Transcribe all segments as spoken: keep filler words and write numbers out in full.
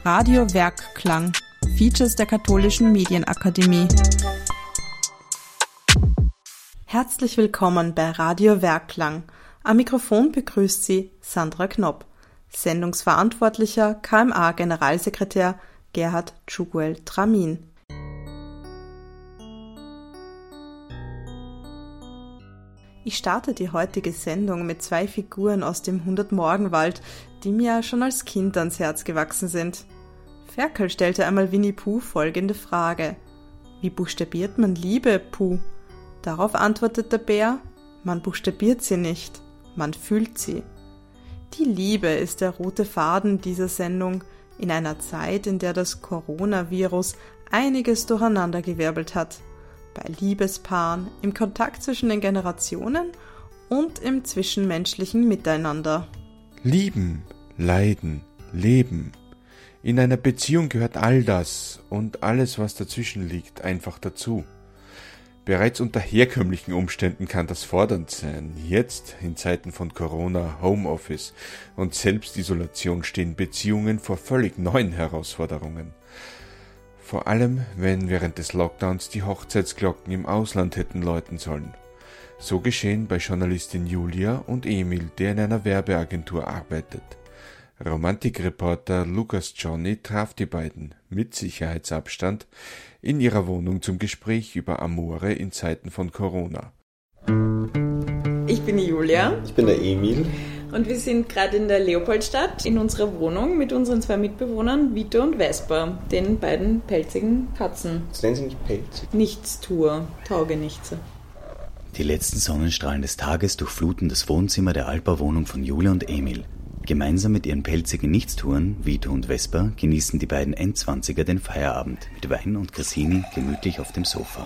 Radio Werkklang, Features der Katholischen Medienakademie. Herzlich willkommen bei Radio Werkklang. Am Mikrofon begrüßt Sie Sandra Knopp. Sendungsverantwortlicher K M A-Generalsekretär Gerhard Tschuguel-Tramin. Ich starte die heutige Sendung mit zwei Figuren aus dem Hundert-Morgenwald, die mir schon als Kind ans Herz gewachsen sind. Ferkel stellte einmal Winnie Puh folgende Frage: Wie buchstabiert man Liebe, Puh? Darauf antwortet der Bär: Man buchstabiert sie nicht, man fühlt sie. Die Liebe ist der rote Faden dieser Sendung in einer Zeit, in der das Coronavirus einiges durcheinandergewirbelt hat. Bei Liebespaaren, im Kontakt zwischen den Generationen und im zwischenmenschlichen Miteinander. Lieben, leiden, leben. In einer Beziehung gehört all das und alles, was dazwischen liegt, einfach dazu. Bereits unter herkömmlichen Umständen kann das fordernd sein. Jetzt, in Zeiten von Corona, Homeoffice und Selbstisolation, stehen Beziehungen vor völlig neuen Herausforderungen. Vor allem, wenn während des Lockdowns die Hochzeitsglocken im Ausland hätten läuten sollen. So geschehen bei Journalistin Julia und Emil, der in einer Werbeagentur arbeitet. Romantikreporter Lukas Johnny traf die beiden, mit Sicherheitsabstand, in ihrer Wohnung zum Gespräch über Amore in Zeiten von Corona. Ich bin die Julia. Ich bin der Emil. Und wir sind gerade in der Leopoldstadt in unserer Wohnung mit unseren zwei Mitbewohnern Vito und Vesper, den beiden pelzigen Katzen. Das nennen sie nicht pelzig. Nichtstuer, Taugenichtse. Die letzten Sonnenstrahlen des Tages durchfluten das Wohnzimmer der Altbauwohnung von Julia und Emil. Gemeinsam mit ihren pelzigen Nichtstuern, Vito und Vesper, genießen die beiden Endzwanziger den Feierabend mit Wein und Grissini gemütlich auf dem Sofa.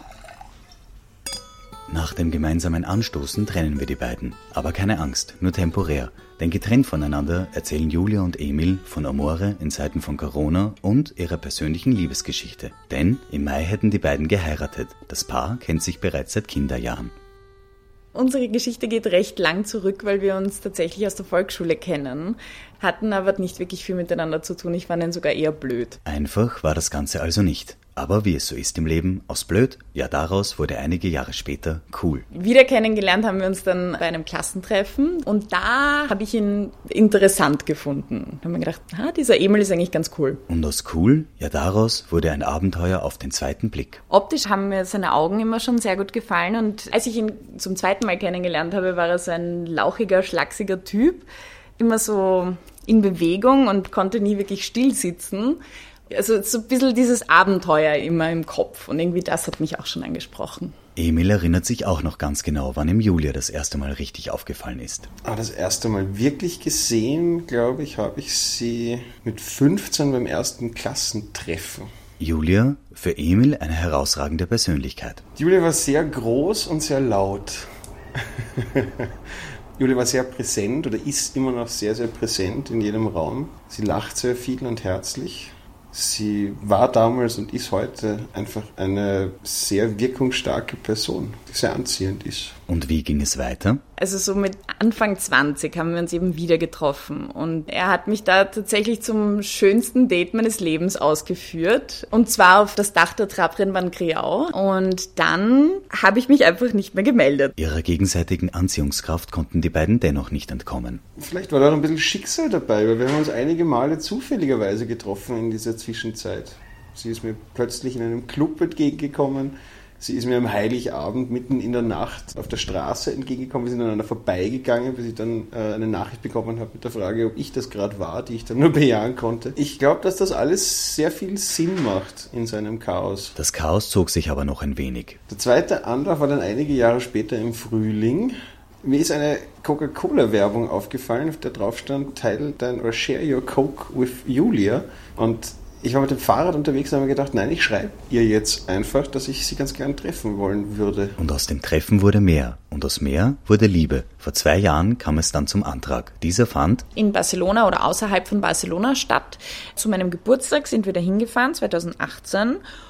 Nach dem gemeinsamen Anstoßen trennen wir die beiden. Aber keine Angst, nur temporär. Denn getrennt voneinander erzählen Julia und Emil von Amore in Zeiten von Corona und ihrer persönlichen Liebesgeschichte. Denn im Mai hätten die beiden geheiratet. Das Paar kennt sich bereits seit Kinderjahren. Unsere Geschichte geht recht lang zurück, weil wir uns tatsächlich aus der Volksschule kennen, hatten aber nicht wirklich viel miteinander zu tun. Ich fand ihn sogar eher blöd. Einfach war das Ganze also nicht. Aber wie es so ist im Leben, aus blöd, ja daraus wurde einige Jahre später cool. Wieder kennengelernt haben wir uns dann bei einem Klassentreffen und da habe ich ihn interessant gefunden. Da haben wir gedacht, ah, dieser Emil ist eigentlich ganz cool. Und aus cool, ja daraus wurde ein Abenteuer auf den zweiten Blick. Optisch haben mir seine Augen immer schon sehr gut gefallen und als ich ihn zum zweiten Mal kennengelernt habe, war er so ein lauchiger, schlachsiger Typ. Immer so in Bewegung und konnte nie wirklich still sitzen. Also so ein bisschen dieses Abenteuer immer im Kopf und irgendwie das hat mich auch schon angesprochen. Emil erinnert sich auch noch ganz genau, wann ihm Julia das erste Mal richtig aufgefallen ist. Ah, das erste Mal wirklich gesehen, glaube ich, habe ich sie mit fünfzehn beim ersten Klassentreffen. Julia, für Emil eine herausragende Persönlichkeit. Julia war sehr groß und sehr laut. Julia war sehr präsent oder ist immer noch sehr, sehr präsent in jedem Raum. Sie lacht sehr viel und herzlich. Sie war damals und ist heute einfach eine sehr wirkungsstarke Person, die sehr anziehend ist. Und wie ging es weiter? Also so mit Anfang zwanzig haben wir uns eben wieder getroffen und er hat mich da tatsächlich zum schönsten Date meines Lebens ausgeführt und zwar auf das Dach der Trabrennbahn Griau und dann habe ich mich einfach nicht mehr gemeldet. Ihrer gegenseitigen Anziehungskraft konnten die beiden dennoch nicht entkommen. Vielleicht war da noch ein bisschen Schicksal dabei, weil wir haben uns einige Male zufälligerweise getroffen in dieser Zwischenzeit. Sie ist mir plötzlich in einem Club entgegengekommen. Sie ist mir am Heiligabend mitten in der Nacht auf der Straße entgegengekommen. Wir sind aneinander vorbeigegangen, bis ich dann äh, eine Nachricht bekommen habe mit der Frage, ob ich das gerade war, die ich dann nur bejahen konnte. Ich glaube, dass das alles sehr viel Sinn macht in seinem Chaos. Das Chaos zog sich aber noch ein wenig. Der zweite Anlauf war dann einige Jahre später im Frühling. Mir ist eine Coca-Cola-Werbung aufgefallen, auf der drauf stand, teile dein oder share your Coke with Julia. Und ich war mit dem Fahrrad unterwegs und habe mir gedacht, nein, ich schreibe ihr jetzt einfach, dass ich sie ganz gern treffen wollen würde. Und aus dem Treffen wurde mehr. Und aus mehr wurde Liebe. Vor zwei Jahren kam es dann zum Antrag. Dieser fand in Barcelona oder außerhalb von Barcelona statt. Zu meinem Geburtstag sind wir da hingefahren, zwanzig achtzehn.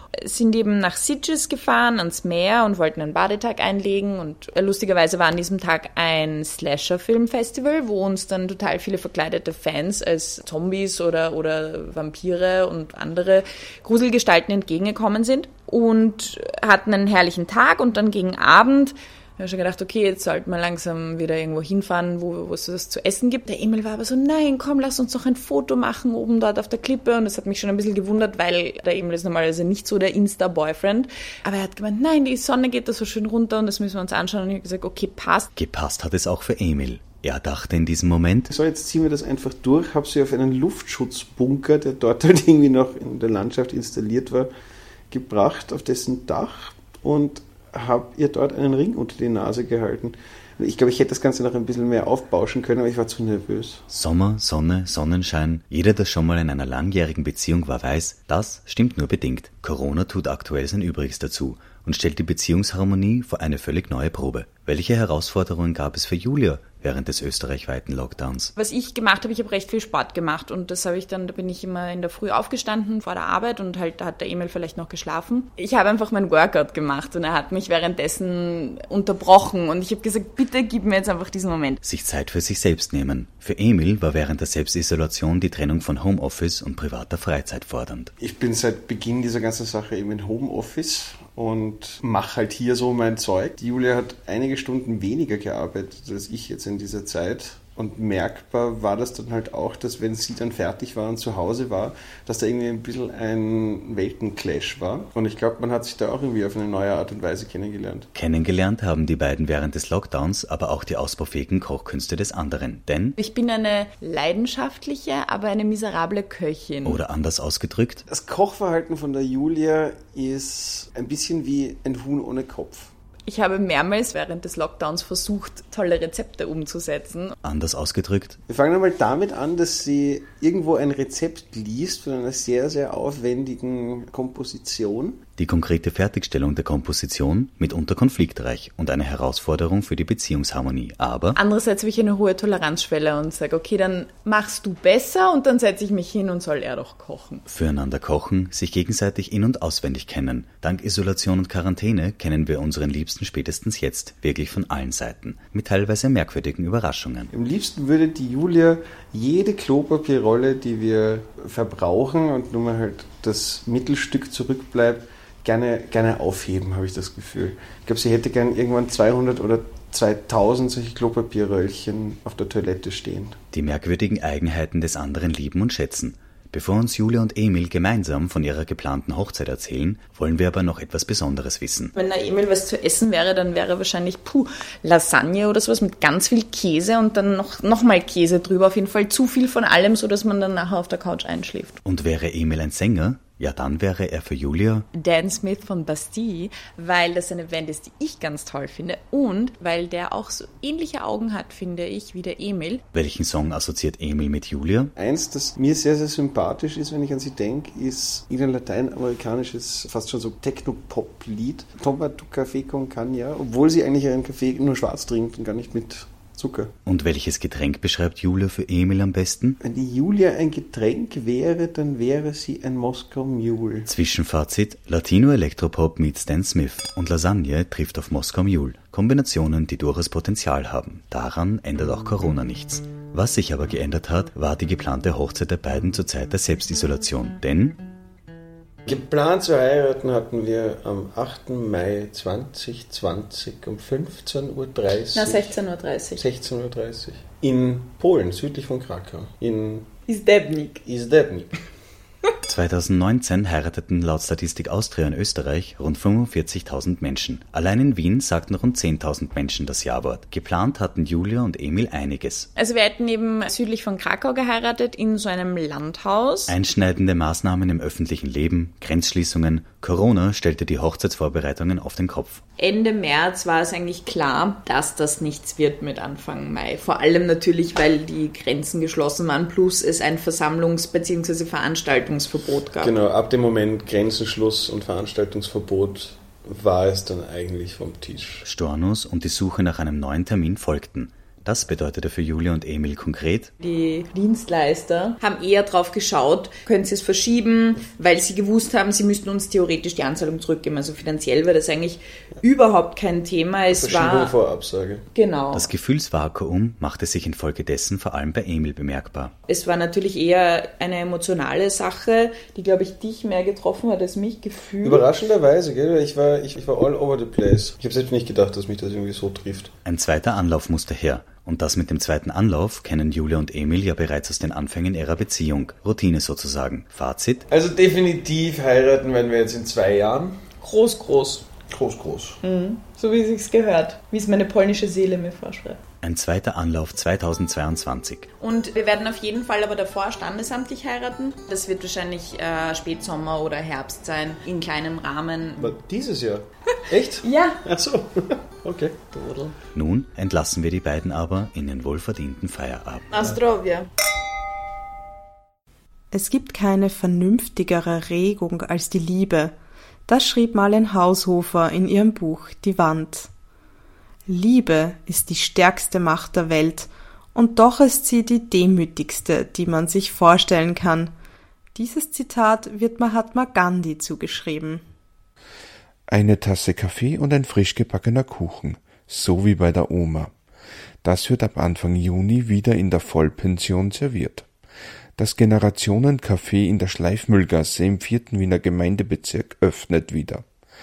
sind eben nach Sitges gefahren, ans Meer und wollten einen Badetag einlegen. Und lustigerweise war an diesem Tag ein Slasher-Film-Festival, wo uns dann total viele verkleidete Fans als Zombies oder, oder Vampire und andere Gruselgestalten entgegengekommen sind und hatten einen herrlichen Tag. Und dann gegen Abend ich habe schon gedacht, okay, jetzt sollten wir langsam wieder irgendwo hinfahren, wo, wo es was zu essen gibt. Der Emil war aber so, nein, komm, lass uns doch ein Foto machen oben dort auf der Klippe. Und das hat mich schon ein bisschen gewundert, weil der Emil ist normalerweise nicht so der Insta-Boyfriend. Aber er hat gemeint, nein, die Sonne geht da so schön runter und das müssen wir uns anschauen. Und ich habe gesagt, okay, passt. Gepasst hat es auch für Emil. Er dachte in diesem Moment, so, jetzt ziehen wir das einfach durch, habe sie auf einen Luftschutzbunker, der dort halt irgendwie noch in der Landschaft installiert war, gebracht, auf dessen Dach und habe ihr dort einen Ring unter die Nase gehalten. Ich glaube, ich hätte das Ganze noch ein bisschen mehr aufbauschen können, aber ich war zu nervös. Sommer, Sonne, Sonnenschein. Jeder, der schon mal in einer langjährigen Beziehung war, weiß, das stimmt nur bedingt. Corona tut aktuell sein Übriges dazu und stellt die Beziehungsharmonie vor eine völlig neue Probe. Welche Herausforderungen gab es für Julia während des österreichweiten Lockdowns? Was ich gemacht habe, ich habe recht viel Sport gemacht und das habe ich dann, da bin ich immer in der Früh aufgestanden vor der Arbeit und halt da hat der Emil vielleicht noch geschlafen. Ich habe einfach mein Workout gemacht und er hat mich währenddessen unterbrochen und ich habe gesagt, bitte gib mir jetzt einfach diesen Moment. Sich Zeit für sich selbst nehmen. Für Emil war während der Selbstisolation die Trennung von Homeoffice und privater Freizeit fordernd. Ich bin seit Beginn dieser ganzen Sache eben in Homeoffice und mache halt hier so mein Zeug. Die Julia hat einige Stunden weniger gearbeitet als ich jetzt in dieser Zeit. Und merkbar war das dann halt auch, dass wenn sie dann fertig war und zu Hause war, dass da irgendwie ein bisschen ein Weltenclash war. Und ich glaube, man hat sich da auch irgendwie auf eine neue Art und Weise kennengelernt. Kennengelernt haben die beiden während des Lockdowns aber auch die ausbaufähigen Kochkünste des anderen. Denn ich bin eine leidenschaftliche, aber eine miserable Köchin. Oder anders ausgedrückt, das Kochverhalten von der Julia ist ein bisschen wie ein Huhn ohne Kopf. Ich habe mehrmals während des Lockdowns versucht, tolle Rezepte umzusetzen. Anders ausgedrückt. Wir fangen einmal damit an, dass sie irgendwo ein Rezept liest von einer sehr, sehr aufwendigen Komposition. Die konkrete Fertigstellung der Komposition mitunter konfliktreich und eine Herausforderung für die Beziehungsharmonie. Aber andererseits habe ich eine hohe Toleranzschwelle und sage, okay, dann machst du besser und dann setze ich mich hin und soll er doch kochen. Füreinander kochen, sich gegenseitig in- und auswendig kennen. Dank Isolation und Quarantäne kennen wir unseren Liebsten spätestens jetzt wirklich von allen Seiten. Mit teilweise merkwürdigen Überraschungen. Am liebsten würde die Julia jede Klopapierrolle, die wir verbrauchen und nur mal halt das Mittelstück zurückbleibt, Gerne, gerne aufheben, habe ich das Gefühl. Ich glaube, sie hätte gern irgendwann zweihundert oder zweitausend solche Klopapierröllchen auf der Toilette stehen. Die merkwürdigen Eigenheiten des anderen lieben und schätzen. Bevor uns Julia und Emil gemeinsam von ihrer geplanten Hochzeit erzählen, wollen wir aber noch etwas Besonderes wissen. Wenn der Emil was zu essen wäre, dann wäre wahrscheinlich puh, Lasagne oder sowas mit ganz viel Käse und dann noch, noch mal Käse drüber. Auf jeden Fall zu viel von allem, sodass man dann nachher auf der Couch einschläft. Und wäre Emil ein Sänger? Ja, dann wäre er für Julia Dan Smith von Bastille, weil das eine Band ist, die ich ganz toll finde und weil der auch so ähnliche Augen hat, finde ich, wie der Emil. Welchen Song assoziiert Emil mit Julia? Eins, das mir sehr, sehr sympathisch ist, wenn ich an sie denke, ist ein lateinamerikanisches, fast schon so Techno-Pop-Lied. Toma tu Café con Caña, obwohl sie eigentlich ihren Kaffee nur schwarz trinkt und gar nicht mit Zucker. Und welches Getränk beschreibt Julia für Emil am besten? Wenn die Julia ein Getränk wäre, dann wäre sie ein Moskau Mule. Zwischenfazit: Latino Elektropop meets Dan Smith und Lasagne trifft auf Moskau Mule. Kombinationen, die durchaus Potenzial haben. Daran ändert auch Corona nichts. Was sich aber geändert hat, war die geplante Hochzeit der beiden zur Zeit der Selbstisolation. Denn geplant zu heiraten hatten wir am achten Mai zweitausendzwanzig um fünfzehn Uhr dreißig. Na, sechzehn Uhr dreißig. sechzehn Uhr dreißig. In Polen, südlich von Krakau. In Izdebnik. Izdebnik. zweitausendneunzehn heirateten laut Statistik Austria in Österreich rund fünfundvierzigtausend Menschen. Allein in Wien sagten rund zehntausend Menschen das Ja-Wort. Geplant hatten Julia und Emil einiges. Also wir hätten eben südlich von Krakau geheiratet, in so einem Landhaus. Einschneidende Maßnahmen im öffentlichen Leben, Grenzschließungen. Corona stellte die Hochzeitsvorbereitungen auf den Kopf. Ende März war es eigentlich klar, dass das nichts wird mit Anfang Mai. Vor allem natürlich, weil die Grenzen geschlossen waren, plus es ein Versammlungs- bzw. Veranstaltungsverbot gab. Genau, ab dem Moment Grenzenschluss und Veranstaltungsverbot war es dann eigentlich vom Tisch. Stornos und die Suche nach einem neuen Termin folgten. Das bedeutete für Julia und Emil konkret: Die Dienstleister haben eher drauf geschaut, können sie es verschieben, weil sie gewusst haben, sie müssten uns theoretisch die Anzahlung zurückgeben. Also finanziell war das eigentlich überhaupt kein Thema. Es Verschiebung war vor Absage. Genau. Das Gefühlsvakuum machte sich infolgedessen vor allem bei Emil bemerkbar. Es war natürlich eher eine emotionale Sache, die, glaube ich, dich mehr getroffen hat als mich gefühlt. Überraschenderweise, gell? Ich war, ich, ich war all over the place. Ich habe selbst nicht gedacht, dass mich das irgendwie so trifft. Ein zweiter Anlauf musste her. Und das mit dem zweiten Anlauf kennen Julia und Emil ja bereits aus den Anfängen ihrer Beziehung. Routine sozusagen. Fazit: Also definitiv heiraten werden wir jetzt in zwei Jahren. Groß, groß. Groß, groß. Mhm. So wie es sich gehört. Wie es meine polnische Seele mir vorschreibt. Ein zweiter Anlauf zweitausendzweiundzwanzig. Und wir werden auf jeden Fall aber davor standesamtlich heiraten. Das wird wahrscheinlich äh, Spätsommer oder Herbst sein, in kleinem Rahmen. Aber dieses Jahr? Echt? Ja. Ach so, okay. Nun entlassen wir die beiden aber in den wohlverdienten Feierabend. Na zdrowie. Es gibt keine vernünftigere Regung als die Liebe. Das schrieb Marlen Haushofer in ihrem Buch Die Wand. Liebe ist die stärkste Macht der Welt, und doch ist sie die demütigste, die man sich vorstellen kann. Dieses Zitat wird Mahatma Gandhi zugeschrieben. Eine Tasse Kaffee und ein frisch gebackener Kuchen, so wie bei der Oma. Das wird ab Anfang Juni wieder in der Vollpension serviert. Das Generationencafé in der Schleifmühlgasse im vierten Wiener Gemeindebezirk öffnet wieder.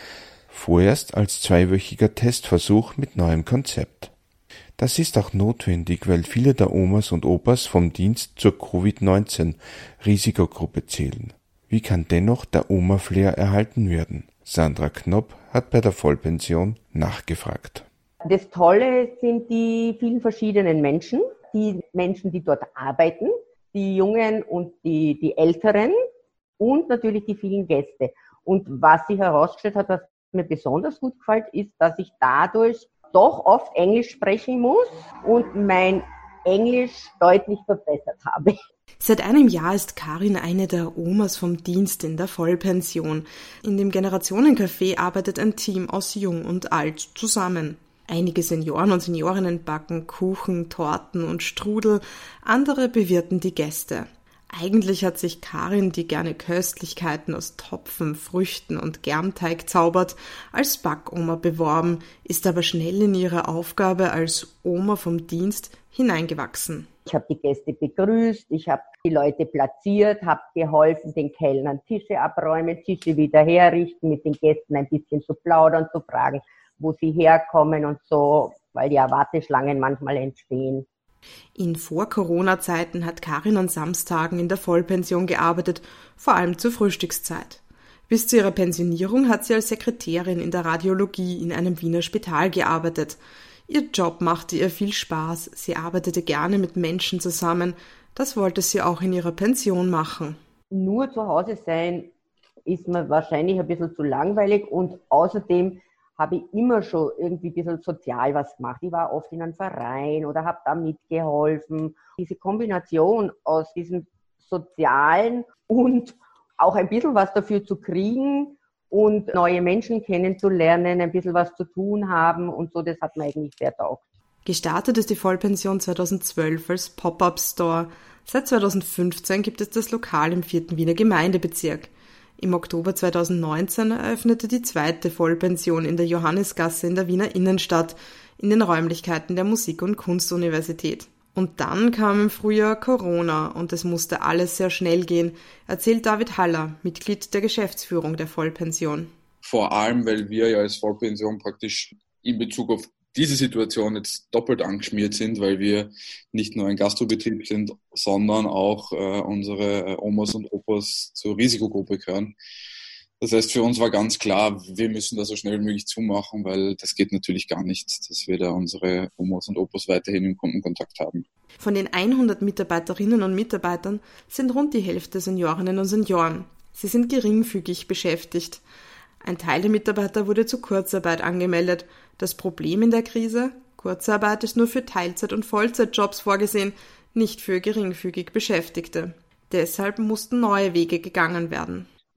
Vorerst als zweiwöchiger Testversuch mit neuem Konzept. Das ist auch notwendig, weil viele der Omas und Opas vom Dienst zur Covid neunzehn Risikogruppe zählen. Wie kann dennoch der Oma-Flair erhalten werden? Sandra Knopp hat bei der Vollpension nachgefragt. Das Tolle sind die vielen verschiedenen Menschen, die Menschen, die dort arbeiten, die Jungen und die, die Älteren und natürlich die vielen Gäste. Und was sich herausgestellt hat, was mir besonders gut gefällt, ist, dass ich dadurch doch oft Englisch sprechen muss und mein Englisch deutlich verbessert habe. Seit einem Jahr ist Karin eine der Omas vom Dienst in der Vollpension. In dem Generationencafé arbeitet ein Team aus Jung und Alt zusammen. Einige Senioren und Seniorinnen backen Kuchen, Torten und Strudel, andere bewirten die Gäste. Eigentlich hat sich Karin, die gerne Köstlichkeiten aus Topfen, Früchten und Germteig zaubert, als Backoma beworben, ist aber schnell in ihre Aufgabe als Oma vom Dienst hineingewachsen. Ich habe die Gäste begrüßt, ich habe die Leute platziert, habe geholfen, den Kellnern Tische abräumen, Tische wieder herrichten, mit den Gästen ein bisschen zu plaudern, zu fragen, wo sie herkommen und so, weil ja Warteschlangen manchmal entstehen. In Vor-Corona-Zeiten hat Karin an Samstagen in der Vollpension gearbeitet, vor allem zur Frühstückszeit. Bis zu ihrer Pensionierung hat sie als Sekretärin in der Radiologie in einem Wiener Spital gearbeitet. Ihr Job machte ihr viel Spaß, sie arbeitete gerne mit Menschen zusammen. Das wollte sie auch in ihrer Pension machen. Nur zu Hause sein ist mir wahrscheinlich ein bisschen zu langweilig und außerdem habe ich immer schon irgendwie ein bisschen sozial was gemacht. Ich war oft in einem Verein oder habe da mitgeholfen. Diese Kombination aus diesem Sozialen und auch ein bisschen was dafür zu kriegen und neue Menschen kennenzulernen, ein bisschen was zu tun haben und so, das hat mir eigentlich sehr taugt. Gestartet ist die Vollpension zweitausendzwölf als Pop-Up-Store. Seit zweitausendfünfzehn gibt es das Lokal im vierten Wiener Gemeindebezirk. Im Oktober zweitausendneunzehn eröffnete die zweite Vollpension in der Johannisgasse in der Wiener Innenstadt in den Räumlichkeiten der Musik- und Kunstuniversität. Und dann kam im Frühjahr Corona und es musste alles sehr schnell gehen, erzählt David Haller, Mitglied der Geschäftsführung der Vollpension. Vor allem, weil wir ja als Vollpension praktisch in Bezug auf diese Situation jetzt doppelt angeschmiert sind, weil wir nicht nur ein Gastrobetrieb sind, sondern auch äh, unsere äh, Omas und Opas zur Risikogruppe gehören. Das heißt, für uns war ganz klar, wir müssen da so schnell wie möglich zumachen, weil das geht natürlich gar nicht, dass wir da unsere Omas und Opas weiterhin im Kundenkontakt haben. Von den hundert Mitarbeiterinnen und Mitarbeitern sind rund die Hälfte Seniorinnen und Senioren. Sie sind geringfügig beschäftigt. Ein Teil der Mitarbeiter wurde zur Kurzarbeit angemeldet. Das Problem in der Krise? Kurzarbeit ist nur für Teilzeit- und Vollzeitjobs vorgesehen, nicht für geringfügig Beschäftigte. Deshalb mussten neue Wege gegangen werden.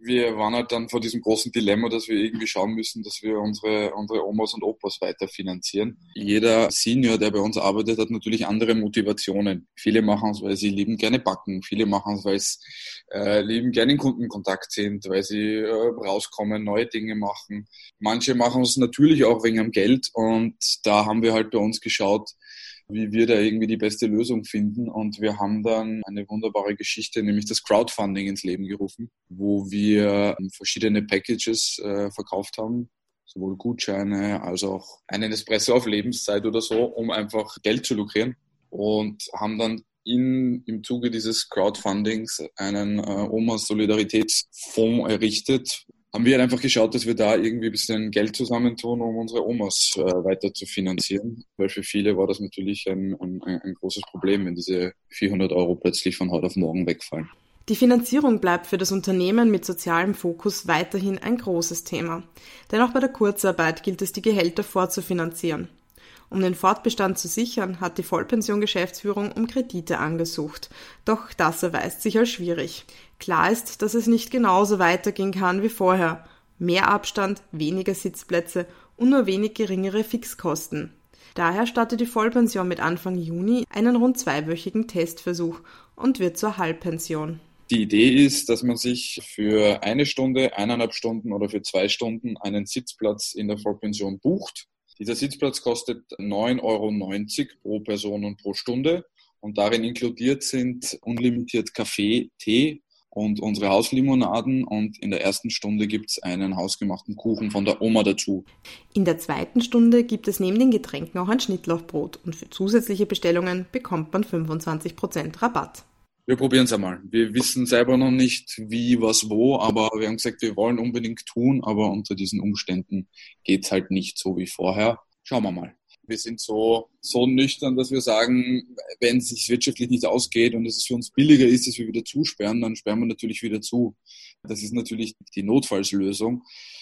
wir waren halt dann vor diesem großen Dilemma, dass wir irgendwie schauen müssen, dass wir unsere, unsere Omas und Opas weiter finanzieren. Jeder Senior, der bei uns arbeitet, hat natürlich andere Motivationen. Viele machen es, weil sie lieben gerne backen. Viele machen es, weil sie äh, lieben gerne in Kundenkontakt sind, weil sie äh, rauskommen, neue Dinge machen. Manche machen es natürlich auch wegen dem Geld und da haben wir halt bei uns geschaut, wie wir da irgendwie die beste Lösung finden. Und wir haben dann eine wunderbare Geschichte, nämlich das Crowdfunding ins Leben gerufen, wo wir verschiedene Packages äh, verkauft haben, sowohl Gutscheine als auch einen Espresso auf Lebenszeit oder so, um einfach Geld zu lukrieren. Und haben dann in, im Zuge dieses Crowdfundings einen äh, Omas-Solidaritätsfonds errichtet. Haben wir einfach geschaut, dass wir da irgendwie ein bisschen Geld zusammentun, um unsere Omas äh, weiter zu finanzieren. Weil für viele war das natürlich ein, ein, ein großes Problem, wenn diese vierhundert Euro plötzlich von heute auf morgen wegfallen. Die Finanzierung bleibt für das Unternehmen mit sozialem Fokus weiterhin ein großes Thema. Denn auch bei der Kurzarbeit gilt es, die Gehälter vorzufinanzieren. Um den Fortbestand zu sichern, hat die Vollpension-Geschäftsführung um Kredite angesucht. Doch das erweist sich als schwierig. Klar ist, dass es nicht genauso weitergehen kann wie vorher. Mehr Abstand, weniger Sitzplätze und nur wenig geringere Fixkosten. Daher startet die Vollpension mit Anfang Juni einen rund zweiwöchigen Testversuch und wird zur Halbpension. Die Idee ist, dass man sich für eine Stunde, eineinhalb Stunden oder für zwei Stunden einen Sitzplatz in der Vollpension bucht. Dieser Sitzplatz kostet neun Euro neunzig pro Person und pro Stunde und darin inkludiert sind unlimitiert Kaffee, Tee und unsere Hauslimonaden und in der ersten Stunde gibt es einen hausgemachten Kuchen von der Oma dazu. In der zweiten Stunde gibt es neben den Getränken auch ein Schnittlauchbrot und für zusätzliche Bestellungen bekommt man fünfundzwanzig Prozent Rabatt. Wir probieren es einmal. Wir wissen selber noch nicht, wie, was, wo, aber wir haben gesagt, wir wollen unbedingt tun, aber unter diesen Umständen geht's halt nicht so wie vorher. Schauen wir mal. Wir sind so, so nüchtern, dass wir sagen, wenn es sich wirtschaftlich nicht ausgeht und es für uns billiger ist, dass wir wieder zusperren, dann sperren wir natürlich wieder zu. Das ist natürlich die Notfallslösung.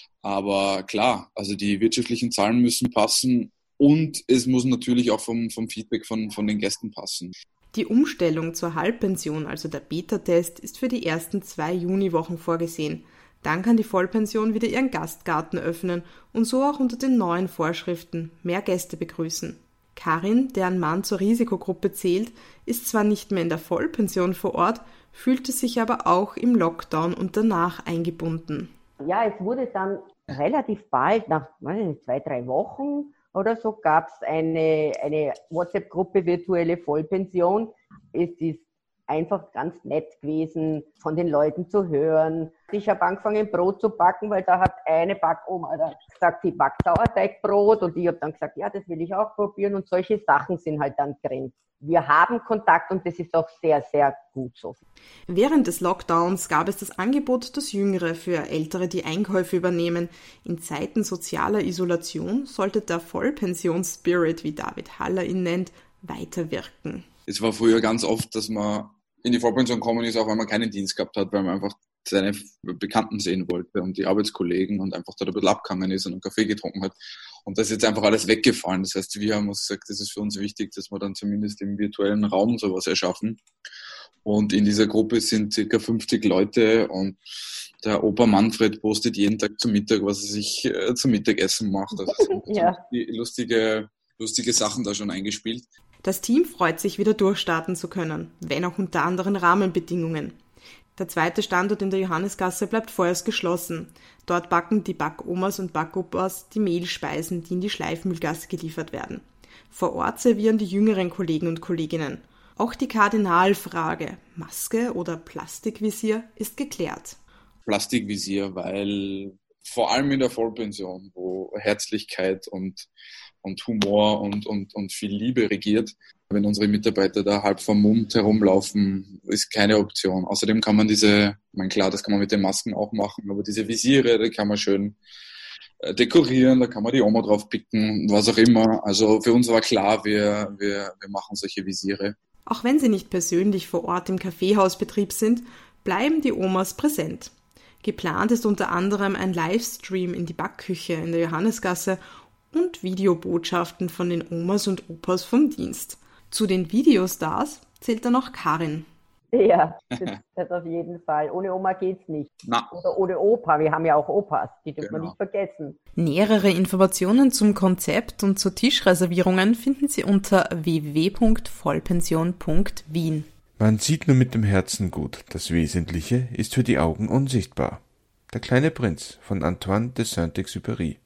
Aber klar, also die wirtschaftlichen Zahlen müssen passen und es muss natürlich auch vom, vom Feedback von, von den Gästen passen. Die Umstellung zur Halbpension, also der Beta-Test, ist für die ersten zwei Juniwochen vorgesehen. Dann kann die Vollpension wieder ihren Gastgarten öffnen und so auch unter den neuen Vorschriften mehr Gäste begrüßen. Karin, deren Mann zur Risikogruppe zählt, ist zwar nicht mehr in der Vollpension vor Ort, fühlte sich aber auch im Lockdown und danach eingebunden. Ja, es wurde dann relativ bald, nach weiß nicht, zwei, drei Wochen oder so, gab es eine, eine WhatsApp-Gruppe virtuelle Vollpension. Es ist einfach ganz nett gewesen, von den Leuten zu hören. Ich habe angefangen, Brot zu backen, weil da hat eine Backoma gesagt, sie backt Sauerteigbrot und ich habe dann gesagt, ja, das will ich auch probieren und solche Sachen sind halt dann drin. Wir haben Kontakt und das ist auch sehr, sehr gut so. Während des Lockdowns gab es das Angebot, dass Jüngere für Ältere die Einkäufe übernehmen. In Zeiten sozialer Isolation sollte der Vollpensions-Spirit, wie David Haller ihn nennt, weiterwirken. Es war früher ganz oft, dass man in die Vollpension gekommen ist, auch wenn man keinen Dienst gehabt hat, weil man einfach seine Bekannten sehen wollte und die Arbeitskollegen und einfach dort ein bisschen abgegangen ist und einen Kaffee getrunken hat. Und das ist jetzt einfach alles weggefallen. Das heißt, wir haben uns gesagt, das ist für uns wichtig, dass wir dann zumindest im virtuellen Raum sowas erschaffen. Und in dieser Gruppe sind circa fünfzig Leute und der Opa Manfred postet jeden Tag zum Mittag, was er sich äh, zum Mittagessen macht. Also sind ja. lustige, lustige Sachen da schon eingespielt. Das Team freut sich, wieder durchstarten zu können, wenn auch unter anderen Rahmenbedingungen. Der zweite Standort in der Johannisgasse bleibt vorerst geschlossen. Dort backen die Backomas und Backopas die Mehlspeisen, die in die Schleifmühlgasse geliefert werden. Vor Ort servieren die jüngeren Kollegen und Kolleginnen. Auch die Kardinalfrage, Maske oder Plastikvisier, ist geklärt. Plastikvisier, weil vor allem in der Vollpension, wo Herzlichkeit und, und Humor und, und, und viel Liebe regiert, wenn unsere Mitarbeiter da halb vermummt herumlaufen, ist keine Option. Außerdem kann man diese, ich meine, klar, das kann man mit den Masken auch machen, aber diese Visiere, die kann man schön dekorieren, da kann man die Oma drauf picken, was auch immer. Also für uns war klar, wir, wir, wir machen solche Visiere. Auch wenn sie nicht persönlich vor Ort im Kaffeehausbetrieb sind, bleiben die Omas präsent. Geplant ist unter anderem ein Livestream in die Backküche in der Johannisgasse und Videobotschaften von den Omas und Opas vom Dienst. Zu den Videostars zählt dann auch Karin. Ja, das, das auf jeden Fall. Ohne Oma geht's nicht. Na. Oder ohne Opa. Wir haben ja auch Opas, die dürfen wir Genau. nicht vergessen. Nähere Informationen zum Konzept und zu Tischreservierungen finden Sie unter w w w punkt vollpension punkt wien. Man sieht nur mit dem Herzen gut, das Wesentliche ist für die Augen unsichtbar. Der kleine Prinz von Antoine de Saint-Exupéry.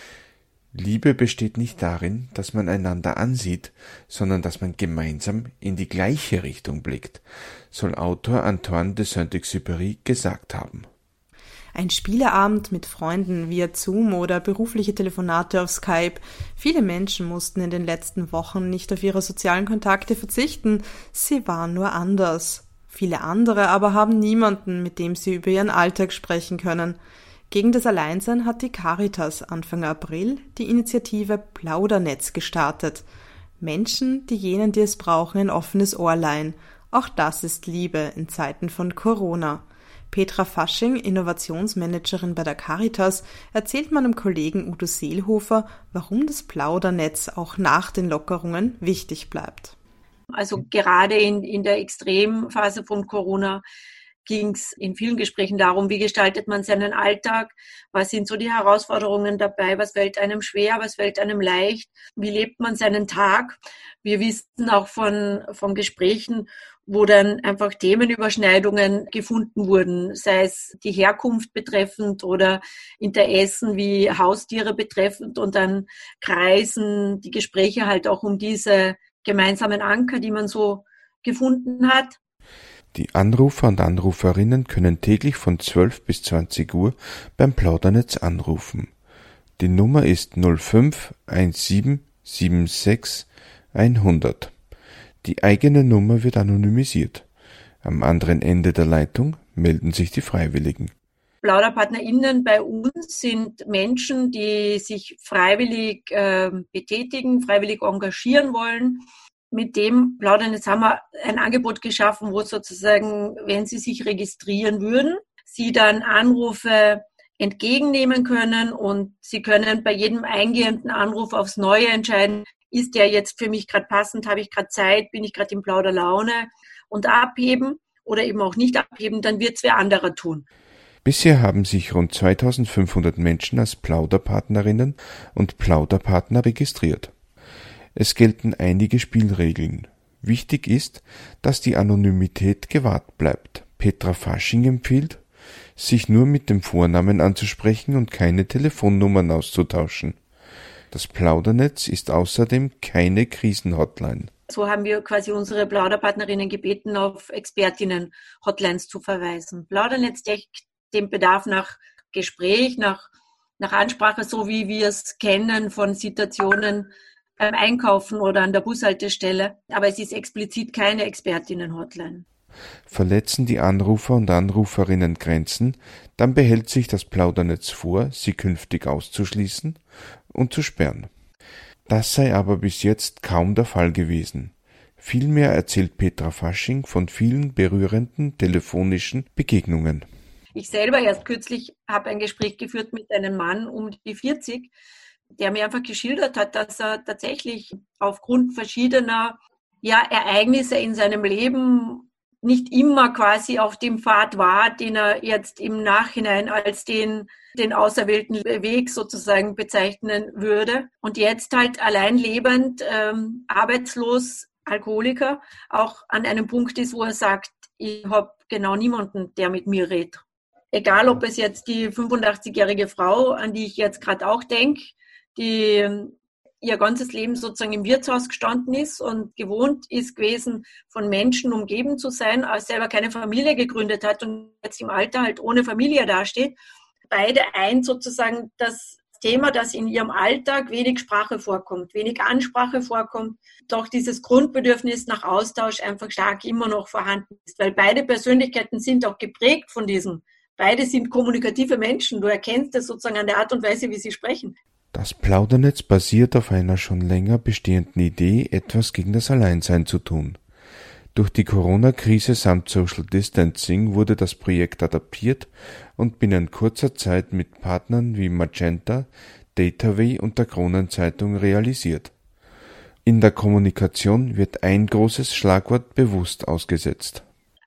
Liebe besteht nicht darin, dass man einander ansieht, sondern dass man gemeinsam in die gleiche Richtung blickt, soll Autor Antoine de Saint-Exupéry gesagt haben. Ein Spieleabend mit Freunden via Zoom oder berufliche Telefonate auf Skype. Viele Menschen mussten in den letzten Wochen nicht auf ihre sozialen Kontakte verzichten, sie waren nur anders. Viele andere aber haben niemanden, mit dem sie über ihren Alltag sprechen können. Gegen das Alleinsein hat die Caritas Anfang April die Initiative Plaudernetz gestartet. Menschen, die jenen, die es brauchen, ein offenes Ohr leihen. Auch das ist Liebe in Zeiten von Corona. Petra Fasching, Innovationsmanagerin bei der Caritas, erzählt meinem Kollegen Udo Seelhofer, warum das Plaudernetz auch nach den Lockerungen wichtig bleibt. Also gerade in, in der Extremphase von Corona ging es in vielen Gesprächen darum, wie gestaltet man seinen Alltag, was sind so die Herausforderungen dabei, was fällt einem schwer, was fällt einem leicht, wie lebt man seinen Tag. Wir wissen auch von, von Gesprächen, wo dann einfach Themenüberschneidungen gefunden wurden, sei es die Herkunft betreffend oder Interessen wie Haustiere betreffend, und dann kreisen die Gespräche halt auch um diese gemeinsamen Anker, die man so gefunden hat. Die Anrufer und Anruferinnen können täglich von zwölf bis zwanzig Uhr beim Plaudernetz anrufen. Die Nummer ist null fünf eins sieben sieben sechs hundert. Die eigene Nummer wird anonymisiert. Am anderen Ende der Leitung melden sich die Freiwilligen. PlauderpartnerInnen bei uns sind Menschen, die sich freiwillig äh, betätigen, freiwillig engagieren wollen. Mit dem Plaudernetz haben wir ein Angebot geschaffen, wo sozusagen, wenn sie sich registrieren würden, sie dann Anrufe entgegennehmen können, und sie können bei jedem eingehenden Anruf aufs Neue entscheiden, ist der jetzt für mich gerade passend, habe ich gerade Zeit, bin ich gerade in Plauderlaune, und abheben oder eben auch nicht abheben, dann wird es wer anderer tun. Bisher haben sich rund zweitausendfünfhundert Menschen als Plauderpartnerinnen und Plauderpartner registriert. Es gelten einige Spielregeln. Wichtig ist, dass die Anonymität gewahrt bleibt. Petra Fasching empfiehlt, sich nur mit dem Vornamen anzusprechen und keine Telefonnummern auszutauschen. Das Plaudernetz ist außerdem keine Krisenhotline. So haben wir quasi unsere Plauderpartnerinnen gebeten, auf Expertinnen-Hotlines zu verweisen. Plaudernetz deckt den Bedarf nach Gespräch, nach, nach Ansprache, so wie wir es kennen von Situationen beim Einkaufen oder an der Bushaltestelle. Aber es ist explizit keine Expertinnen-Hotline. Verletzen die Anrufer und Anruferinnen Grenzen, dann behält sich das Plaudernetz vor, sie künftig auszuschließen und zu sperren. Das sei aber bis jetzt kaum der Fall gewesen. Vielmehr erzählt Petra Fasching von vielen berührenden telefonischen Begegnungen. Ich selber erst kürzlich habe ein Gespräch geführt mit einem Mann um die vierzig, der mir einfach geschildert hat, dass er tatsächlich aufgrund verschiedener ja, Ereignisse in seinem Leben nicht immer quasi auf dem Pfad war, den er jetzt im Nachhinein als den, den auserwählten Weg sozusagen bezeichnen würde. Und jetzt halt allein lebend, ähm, arbeitslos, Alkoholiker, auch an einem Punkt ist, wo er sagt, ich habe genau niemanden, der mit mir redet. Egal, ob es jetzt die fünfundachtzigjährige Frau, an die ich jetzt gerade auch denke, die ihr ganzes Leben sozusagen im Wirtshaus gestanden ist und gewohnt ist gewesen, von Menschen umgeben zu sein, aber selber keine Familie gegründet hat und jetzt im Alter halt ohne Familie dasteht. Beide eint sozusagen das Thema, dass in ihrem Alltag wenig Sprache vorkommt, wenig Ansprache vorkommt, doch dieses Grundbedürfnis nach Austausch einfach stark immer noch vorhanden ist, weil beide Persönlichkeiten sind auch geprägt von diesem. Beide sind kommunikative Menschen. Du erkennst das sozusagen an der Art und Weise, wie sie sprechen. Das Plaudernetz basiert auf einer schon länger bestehenden Idee, etwas gegen das Alleinsein zu tun. Durch die Corona-Krise samt Social Distancing wurde das Projekt adaptiert und binnen kurzer Zeit mit Partnern wie Magenta, Dataway und der Kronenzeitung realisiert. In der Kommunikation wird ein großes Schlagwort bewusst ausgesetzt.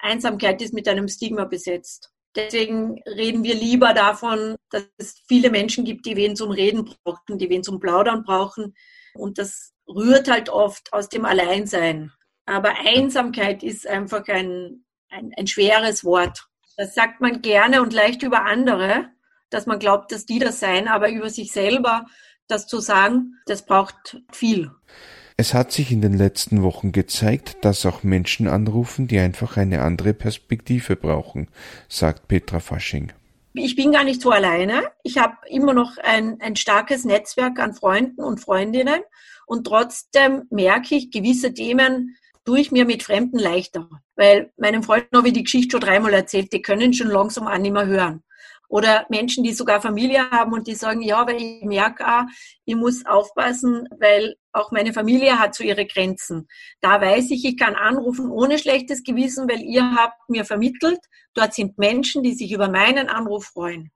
Einsamkeit ist mit einem Stigma besetzt. Deswegen reden wir lieber davon, dass es viele Menschen gibt, die wen zum Reden brauchen, die wen zum Plaudern brauchen. Und das rührt halt oft aus dem Alleinsein. Aber Einsamkeit ist einfach ein, ein, ein schweres Wort. Das sagt man gerne und leicht über andere, dass man glaubt, dass die das seien, aber über sich selber das zu sagen, das braucht viel. Es hat sich in den letzten Wochen gezeigt, dass auch Menschen anrufen, die einfach eine andere Perspektive brauchen, sagt Petra Fasching. Ich bin gar nicht so alleine. Ich habe immer noch ein, ein starkes Netzwerk an Freunden und Freundinnen und trotzdem merke ich, gewisse Themen tue ich mir mit Fremden leichter. Weil meinen Freunden habe ich die Geschichte schon dreimal erzählt, die können schon langsam auch nicht mehr hören. Oder Menschen, die sogar Familie haben und die sagen, ja, weil ich merke auch, ich muss aufpassen, weil auch meine Familie hat so ihre Grenzen. Da weiß ich, ich kann anrufen ohne schlechtes Gewissen, weil ihr habt mir vermittelt, dort sind Menschen, die sich über meinen Anruf freuen.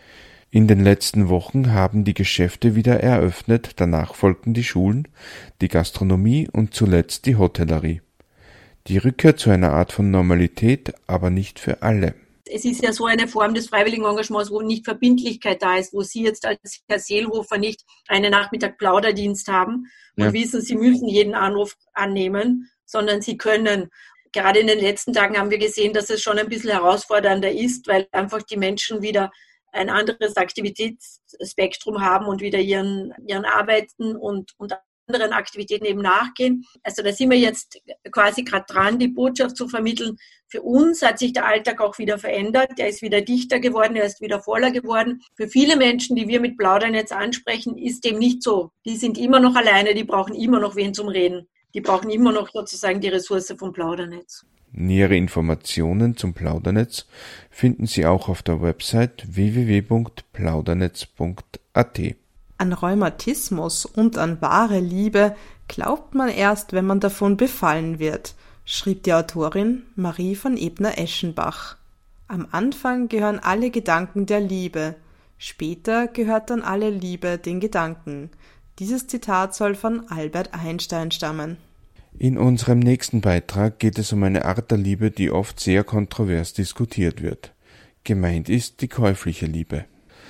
In den letzten Wochen haben die Geschäfte wieder eröffnet, danach folgten die Schulen, die Gastronomie und zuletzt die Hotellerie. Die Rückkehr zu einer Art von Normalität, aber nicht für alle. Es ist ja so eine Form des freiwilligen Engagements, wo nicht Verbindlichkeit da ist, wo Sie jetzt als Herr Seelhofer nicht einen Nachmittag Plauderdienst haben und ja. wissen, Sie müssen jeden Anruf annehmen, sondern Sie können. Gerade in den letzten Tagen haben wir gesehen, dass es schon ein bisschen herausfordernder ist, weil einfach die Menschen wieder ein anderes Aktivitätsspektrum haben und wieder ihren, ihren Arbeiten und, und anderen Aktivitäten eben nachgehen. Also da sind wir jetzt quasi gerade dran, die Botschaft zu vermitteln. Für uns hat sich der Alltag auch wieder verändert. Der ist wieder dichter geworden, er ist wieder voller geworden. Für viele Menschen, die wir mit Plaudern jetzt ansprechen, ist dem nicht so. Die sind immer noch alleine, die brauchen immer noch wen zum Reden. Die brauchen immer noch sozusagen die Ressource vom Plaudernetz. Nähere Informationen zum Plaudernetz finden Sie auch auf der Website w w w punkt plaudernetz punkt a t. An Rheumatismus und an wahre Liebe glaubt man erst, wenn man davon befallen wird, schrieb die Autorin Marie von Ebner-Eschenbach. Am Anfang gehören alle Gedanken der Liebe, später gehört dann alle Liebe den Gedanken. Dieses Zitat soll von Albert Einstein stammen. In unserem nächsten Beitrag geht es um eine Art der Liebe, die oft sehr kontrovers diskutiert wird. Gemeint ist die käufliche Liebe.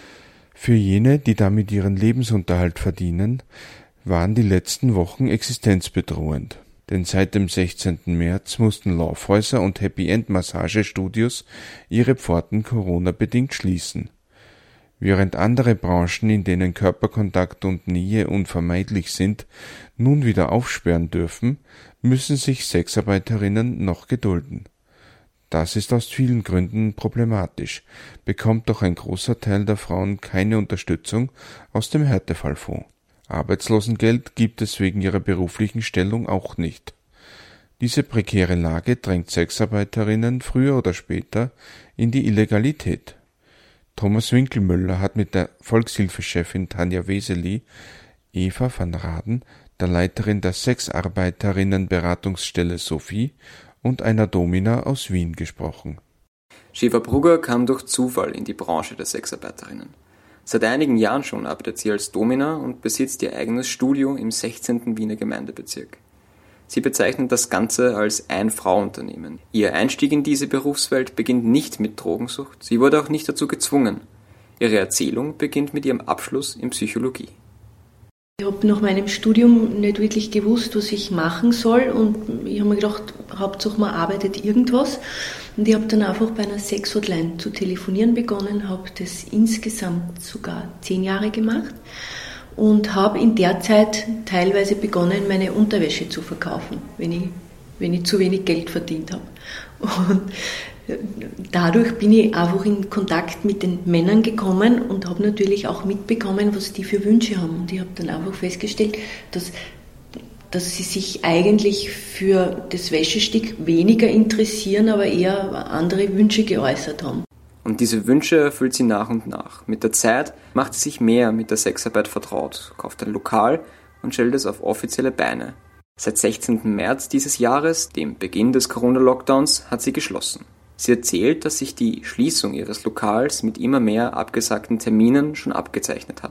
Für jene, die damit ihren Lebensunterhalt verdienen, waren die letzten Wochen existenzbedrohend. Denn seit dem sechzehnten März mussten Laufhäuser und Happy-End-Massagestudios ihre Pforten Corona-bedingt schließen. Während andere Branchen, in denen Körperkontakt und Nähe unvermeidlich sind, nun wieder aufsperren dürfen, müssen sich Sexarbeiterinnen noch gedulden. Das ist aus vielen Gründen problematisch, bekommt doch ein großer Teil der Frauen keine Unterstützung aus dem Härtefallfonds. Arbeitslosengeld gibt es wegen ihrer beruflichen Stellung auch nicht. Diese prekäre Lage drängt Sexarbeiterinnen früher oder später in die Illegalität. Thomas Winkelmüller hat mit der Volkshilfechefin Tanja Weseli, Eva van Raden, der Leiterin der Sexarbeiterinnenberatungsstelle Sophie und einer Domina aus Wien gesprochen. Schäfer-Brugger kam durch Zufall in die Branche der Sexarbeiterinnen. Seit einigen Jahren schon arbeitet sie als Domina und besitzt ihr eigenes Studio im sechzehnten Wiener Gemeindebezirk. Sie bezeichnet das Ganze als Ein-Frau-Unternehmen. Ihr Einstieg in diese Berufswelt beginnt nicht mit Drogensucht, sie wurde auch nicht dazu gezwungen. Ihre Erzählung beginnt mit ihrem Abschluss in Psychologie. Ich habe nach meinem Studium nicht wirklich gewusst, was ich machen soll und ich habe mir gedacht, Hauptsache man arbeitet irgendwas. Und ich habe dann einfach bei einer Sex-Hotline zu telefonieren begonnen, habe das insgesamt sogar zehn Jahre gemacht und habe in der Zeit teilweise begonnen, meine Unterwäsche zu verkaufen, wenn ich, wenn ich zu wenig Geld verdient habe. Und dadurch bin ich einfach in Kontakt mit den Männern gekommen und habe natürlich auch mitbekommen, was die für Wünsche haben. Und ich habe dann einfach festgestellt, dass, dass sie sich eigentlich für das Wäschestück weniger interessieren, aber eher andere Wünsche geäußert haben. Und diese Wünsche erfüllt sie nach und nach. Mit der Zeit macht sie sich mehr mit der Sexarbeit vertraut, kauft ein Lokal und stellt es auf offizielle Beine. Seit sechzehnten März dieses Jahres, dem Beginn des Corona-Lockdowns, hat sie geschlossen. Sie erzählt, dass sich die Schließung ihres Lokals mit immer mehr abgesagten Terminen schon abgezeichnet hatte.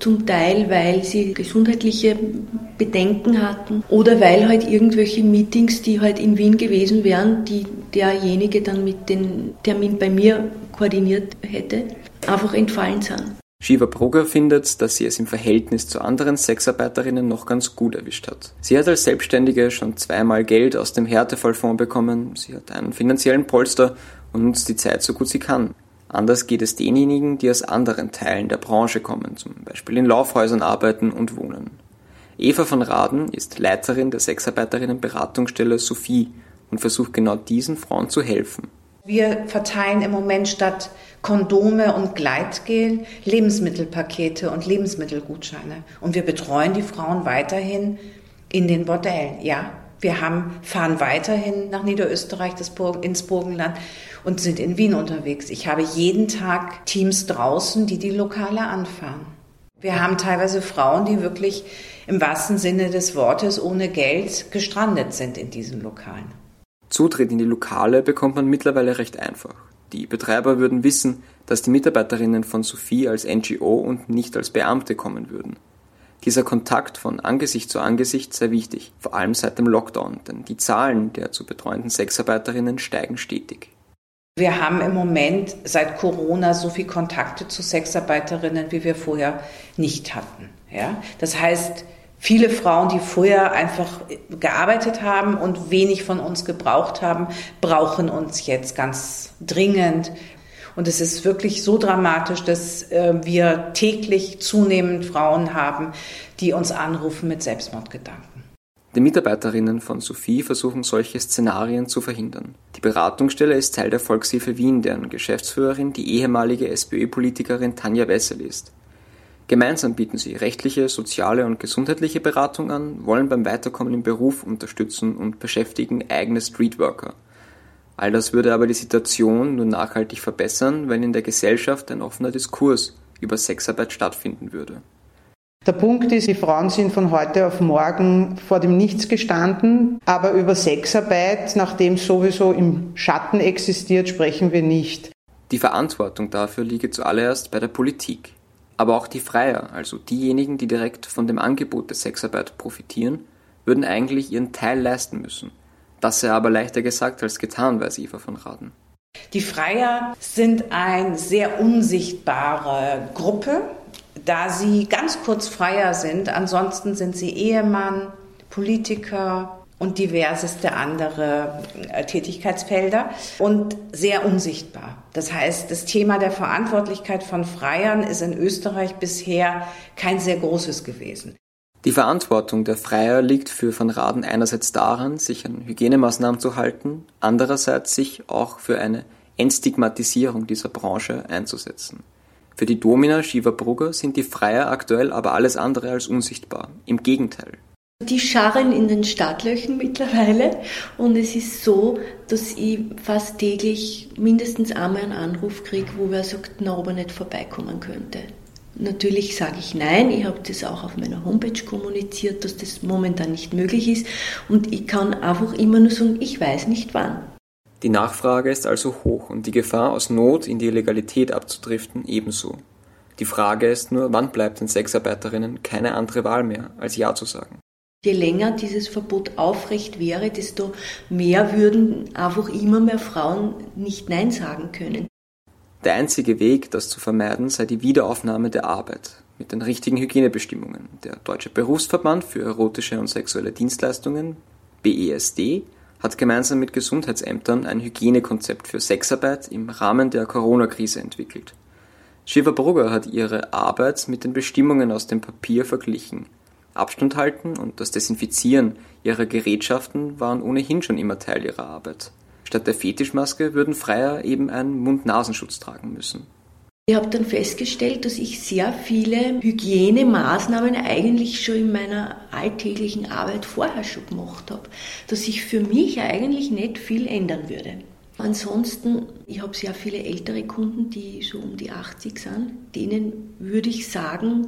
zum Teil, weil sie gesundheitliche Bedenken hatten oder weil halt irgendwelche Meetings, die halt in Wien gewesen wären, die derjenige dann mit dem Termin bei mir koordiniert hätte, einfach entfallen sind. Shiva Brugger findet, dass sie es im Verhältnis zu anderen Sexarbeiterinnen noch ganz gut erwischt hat. Sie hat als Selbstständige schon zweimal Geld aus dem Härtefallfonds bekommen, sie hat einen finanziellen Polster und nutzt die Zeit so gut sie kann. Anders geht es denjenigen, die aus anderen Teilen der Branche kommen, zum Beispiel in Laufhäusern arbeiten und wohnen. Eva von Raden ist Leiterin der Sexarbeiterinnenberatungsstelle Sophie und versucht genau diesen Frauen zu helfen. Wir verteilen im Moment statt Kondome und Gleitgel Lebensmittelpakete und Lebensmittelgutscheine. Und wir betreuen die Frauen weiterhin in den Bordellen. Ja, wir haben, fahren weiterhin nach Niederösterreich, das Burg, ins Burgenland und sind in Wien unterwegs. Ich habe jeden Tag Teams draußen, die die Lokale anfahren. Wir haben teilweise Frauen, die wirklich im wahrsten Sinne des Wortes ohne Geld gestrandet sind in diesen Lokalen. Zutritt in die Lokale bekommt man mittlerweile recht einfach. Die Betreiber würden wissen, dass die Mitarbeiterinnen von Sophie als N G O und nicht als Beamte kommen würden. Dieser Kontakt von Angesicht zu Angesicht sei wichtig, vor allem seit dem Lockdown, denn die Zahlen der zu betreuenden Sexarbeiterinnen steigen stetig. Wir haben im Moment seit Corona so viel Kontakte zu Sexarbeiterinnen, wie wir vorher nicht hatten. Ja? Das heißt, viele Frauen, die vorher einfach gearbeitet haben und wenig von uns gebraucht haben, brauchen uns jetzt ganz dringend. Und es ist wirklich so dramatisch, dass wir täglich zunehmend Frauen haben, die uns anrufen mit Selbstmordgedanken. Die Mitarbeiterinnen von Sophie versuchen solche Szenarien zu verhindern. Die Beratungsstelle ist Teil der Volkshilfe Wien, deren Geschäftsführerin die ehemalige SPÖ-Politikerin Tanja Wessel ist. Gemeinsam bieten sie rechtliche, soziale und gesundheitliche Beratung an, wollen beim Weiterkommen im Beruf unterstützen und beschäftigen eigene Streetworker. All das würde aber die Situation nur nachhaltig verbessern, wenn in der Gesellschaft ein offener Diskurs über Sexarbeit stattfinden würde. Der Punkt ist, die Frauen sind von heute auf morgen vor dem Nichts gestanden, aber über Sexarbeit, nachdem sowieso im Schatten existiert, sprechen wir nicht. Die Verantwortung dafür liege zuallererst bei der Politik. Aber auch die Freier, also diejenigen, die direkt von dem Angebot der Sexarbeit profitieren, würden eigentlich ihren Teil leisten müssen. Das sei aber leichter gesagt als getan, weiß Eva von Raden. Die Freier sind eine sehr unsichtbare Gruppe, da sie ganz kurz Freier sind. Ansonsten sind sie Ehemann, Politiker und diverseste andere Tätigkeitsfelder und sehr unsichtbar. Das heißt, das Thema der Verantwortlichkeit von Freiern ist in Österreich bisher kein sehr großes gewesen. Die Verantwortung der Freier liegt für Van Raden einerseits daran, sich an Hygienemaßnahmen zu halten, andererseits sich auch für eine Entstigmatisierung dieser Branche einzusetzen. Für die Domina Shiva Brugger sind die Freier aktuell aber alles andere als unsichtbar. Im Gegenteil. Die scharren in den Startlöchern mittlerweile und es ist so, dass ich fast täglich mindestens einmal einen Anruf kriege, wo wer sagt, na, ob er nicht vorbeikommen könnte. Natürlich sage ich nein, ich habe das auch auf meiner Homepage kommuniziert, dass das momentan nicht möglich ist und ich kann einfach immer nur sagen, ich weiß nicht wann. Die Nachfrage ist also hoch und die Gefahr, aus Not in die Illegalität abzudriften, ebenso. Die Frage ist nur, wann bleibt den Sexarbeiterinnen keine andere Wahl mehr, als Ja zu sagen. Je länger dieses Verbot aufrecht wäre, desto mehr würden einfach immer mehr Frauen nicht Nein sagen können. Der einzige Weg, das zu vermeiden, sei die Wiederaufnahme der Arbeit mit den richtigen Hygienebestimmungen. Der Deutsche Berufsverband für erotische und sexuelle Dienstleistungen, B E S D, hat gemeinsam mit Gesundheitsämtern ein Hygienekonzept für Sexarbeit im Rahmen der Corona-Krise entwickelt. Shiva Brugger hat ihre Arbeit mit den Bestimmungen aus dem Papier verglichen. Abstand halten und das Desinfizieren ihrer Gerätschaften waren ohnehin schon immer Teil ihrer Arbeit. Statt der Fetischmaske würden Freier eben einen Mund-Nasenschutz tragen müssen. Ich habe dann festgestellt, dass ich sehr viele Hygienemaßnahmen eigentlich schon in meiner alltäglichen Arbeit vorher schon gemacht habe. Dass sich für mich eigentlich nicht viel ändern würde. Ansonsten, ich habe sehr viele ältere Kunden, die so um die achtzig sind. Denen würde ich sagen,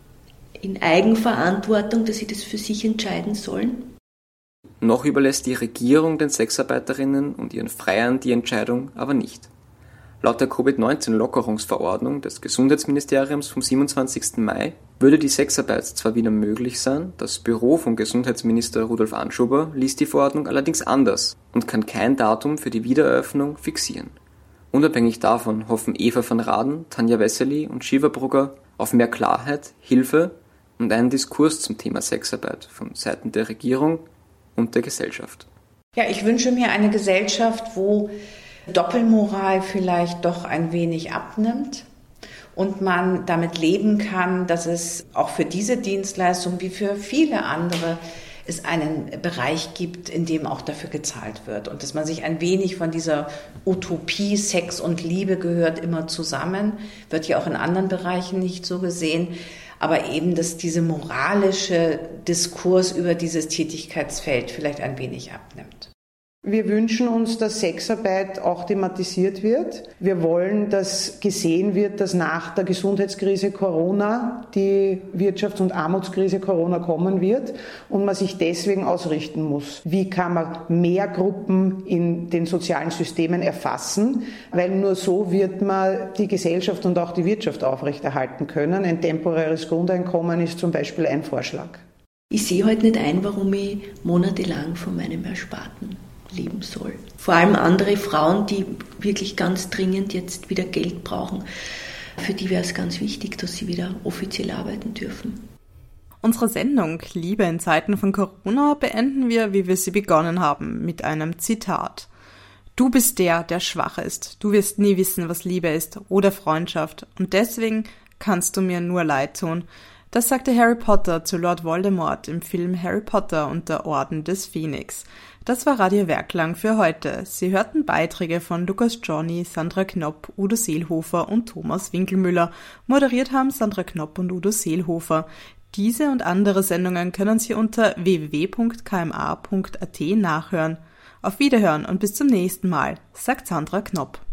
in Eigenverantwortung, dass sie das für sich entscheiden sollen. Noch überlässt die Regierung den Sexarbeiterinnen und ihren Freiern die Entscheidung aber nicht. Laut der Covid neunzehn Lockerungsverordnung des Gesundheitsministeriums vom siebenundzwanzigsten Mai würde die Sexarbeit zwar wieder möglich sein, das Büro von Gesundheitsminister Rudolf Anschober liest die Verordnung allerdings anders und kann kein Datum für die Wiedereröffnung fixieren. Unabhängig davon hoffen Eva van Raden, Tanja Wessely und Shiva Brugger auf mehr Klarheit, Hilfe und einen Diskurs zum Thema Sexarbeit von Seiten der Regierung und der Gesellschaft. Ja, ich wünsche mir eine Gesellschaft, wo Doppelmoral vielleicht doch ein wenig abnimmt und man damit leben kann, dass es auch für diese Dienstleistung wie für viele andere es einen Bereich gibt, in dem auch dafür gezahlt wird und dass man sich ein wenig von dieser Utopie, Sex und Liebe gehört immer zusammen, wird ja auch in anderen Bereichen nicht so gesehen, aber eben, dass diese moralische Diskurs über dieses Tätigkeitsfeld vielleicht ein wenig abnimmt. Wir wünschen uns, dass Sexarbeit auch thematisiert wird. Wir wollen, dass gesehen wird, dass nach der Gesundheitskrise Corona die Wirtschafts- und Armutskrise Corona kommen wird und man sich deswegen ausrichten muss. Wie kann man mehr Gruppen in den sozialen Systemen erfassen? Weil nur so wird man die Gesellschaft und auch die Wirtschaft aufrechterhalten können. Ein temporäres Grundeinkommen ist zum Beispiel ein Vorschlag. Ich sehe halt nicht ein, warum ich monatelang von meinem Ersparten leben soll. Vor allem andere Frauen, die wirklich ganz dringend jetzt wieder Geld brauchen. Für die wäre es ganz wichtig, dass sie wieder offiziell arbeiten dürfen. Unsere Sendung Liebe in Zeiten von Corona beenden wir, wie wir sie begonnen haben, mit einem Zitat. Du bist der, der schwach ist. Du wirst nie wissen, was Liebe ist oder Freundschaft. Und deswegen kannst du mir nur leid tun. Das sagte Harry Potter zu Lord Voldemort im Film Harry Potter und der Orden des Phönix. Das war Radio Werklang für heute. Sie hörten Beiträge von Lukas Johnny, Sandra Knopp, Udo Seelhofer und Thomas Winkelmüller. Moderiert haben Sandra Knopp und Udo Seelhofer. Diese und andere Sendungen können Sie unter w w w punkt k m a punkt a t nachhören. Auf Wiederhören und bis zum nächsten Mal, sagt Sandra Knopp.